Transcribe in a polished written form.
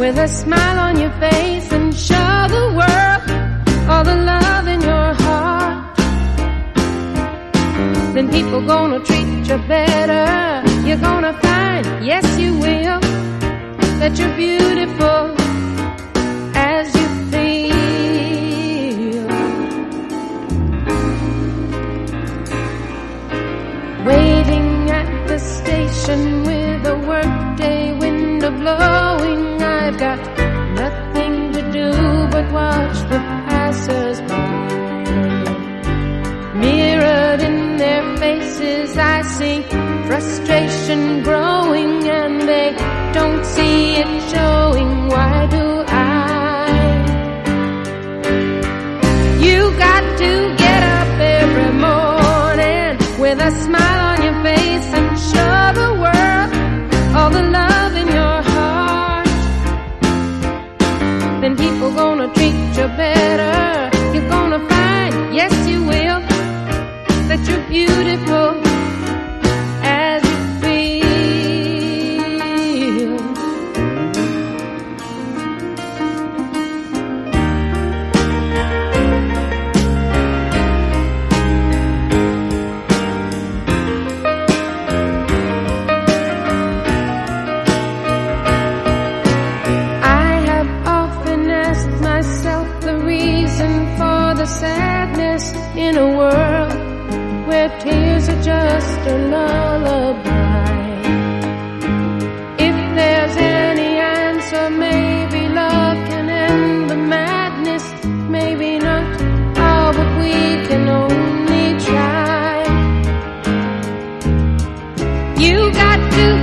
with a smile on your face and show the world all the love in your heart, then people gonna treat you better. You're gonna find, yes you will, that you're beautiful as you feel. Waiting at the station with a workday window blowing, I've got nothing to do but watch the passers-by. Mirrored in their faces I see frustration growing, and they don't see it showing. Why do I? You got to get up every morning with a smile on your face and show the world all the love in your heart, then people gonna treat you better. You're gonna find, yes you will, that you're beautiful as you feel. I have often asked myself the reason for the sadness in a world where tears are just a lullaby. If there's any answer, maybe love can end the madness, maybe not. Oh, but we can only try. You got to